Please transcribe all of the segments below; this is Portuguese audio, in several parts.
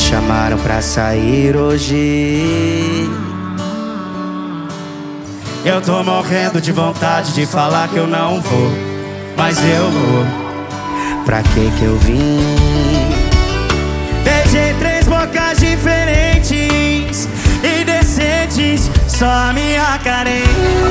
chamaram pra sair hoje. Eu tô morrendo de vontade de falar que eu não vou, mas eu vou. Pra que eu vim? Beijei 3 bocas diferentes e decentes, só a minha carente.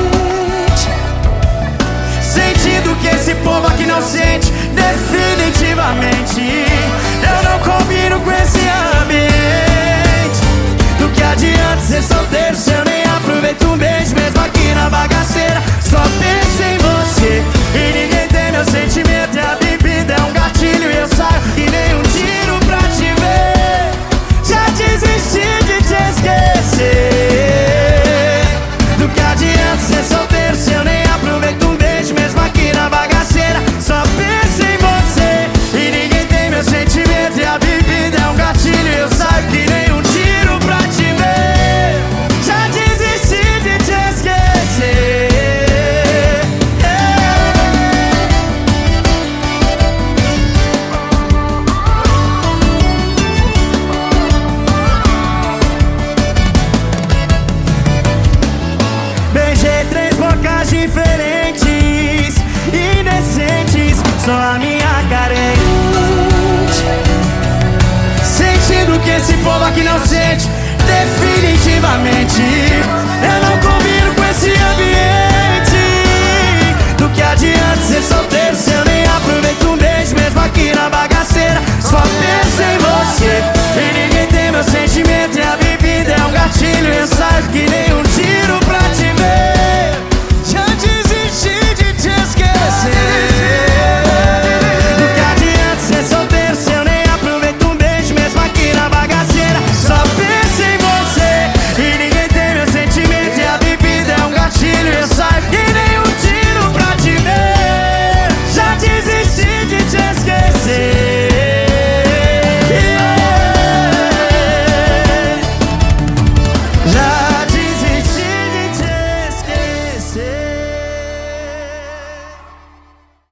Sentindo que esse povo aqui não sente, definitivamente. Eu não combino com esse ambiente. Do que adianta ser solteiro se eu nem aproveito um beijo, mesmo aqui na bagaceira. Só penso em você e ninguém tem meu sentimento. E a bebida é um gatilho e eu saio que nem um tiro pra te ver. Já desisti de te esquecer. Do que adianta ser solteiro se eu nem aproveito um beijo, mesmo aqui na bagaceira. Só penso em você e ninguém tem meu sentimento. E a bebida é um gatilho e eu saio que nem um tiro pra te ver. Já desisti de te esquecer. Beijei 3 bocas diferentes, indecentes, só a minha carente. Sentindo que esse povo aqui não sente, definitivamente.